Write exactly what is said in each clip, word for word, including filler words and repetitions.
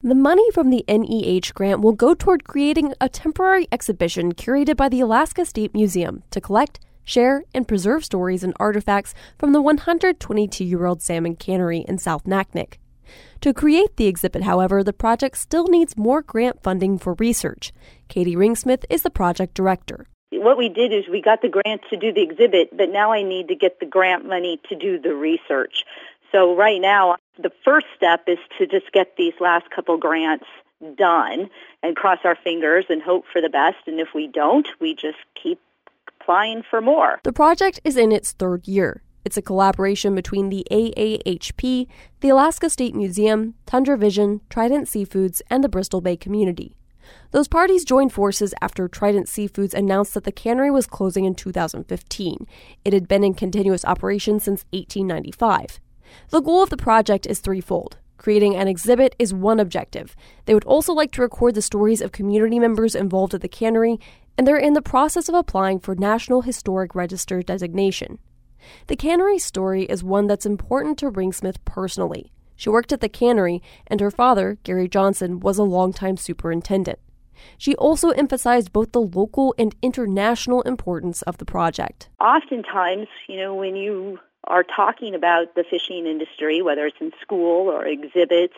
The money from the N E H grant will go toward creating a temporary exhibition curated by the Alaska State Museum to collect, share, and preserve stories and artifacts from the one hundred twenty-two-year-old salmon cannery in South Naknek. To create the exhibit, however, the project still needs more grant funding for research. Katie Ringsmith is the project director. What we did is we got the grant to do the exhibit, but now I need to get the grant money to do the research. So right now, the first step is to just get these last couple grants done and cross our fingers and hope for the best. And if we don't, we just keep applying for more. The project is in its third year. It's a collaboration between the A A H P, the Alaska State Museum, Tundra Vision, Trident Seafoods, and the Bristol Bay community. Those parties joined forces after Trident Seafoods announced that the cannery was closing in two thousand fifteen. It had been in continuous operation since eighteen ninety-five. The goal of the project is threefold. Creating an exhibit is one objective. They would also like to record the stories of community members involved at the cannery, and they're in the process of applying for National Historic Register designation. The cannery story is one that's important to Ringsmith personally. She worked at the cannery, and her father, Gary Johnson, was a longtime superintendent. She also emphasized both the local and international importance of the project. Oftentimes, you know, when you are talking about the fishing industry, whether it's in school or exhibits,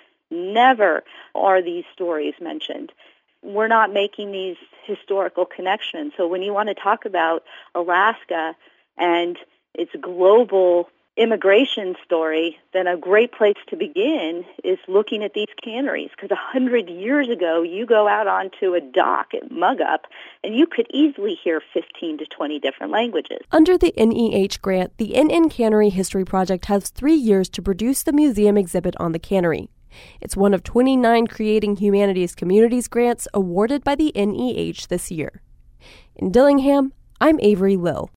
never are these stories mentioned. We're not making these historical connections. So when you want to talk about Alaska and its global immigration story, then a great place to begin is looking at these canneries. Because a hundred years ago, you go out onto a dock at Mugup, and you could easily hear fifteen to twenty different languages. Under the N E H grant, the N N Cannery History Project has three years to produce the museum exhibit on the cannery. It's one of twenty-nine Creating Humanities Communities grants awarded by the N E H this year. In Dillingham, I'm Avery Lill.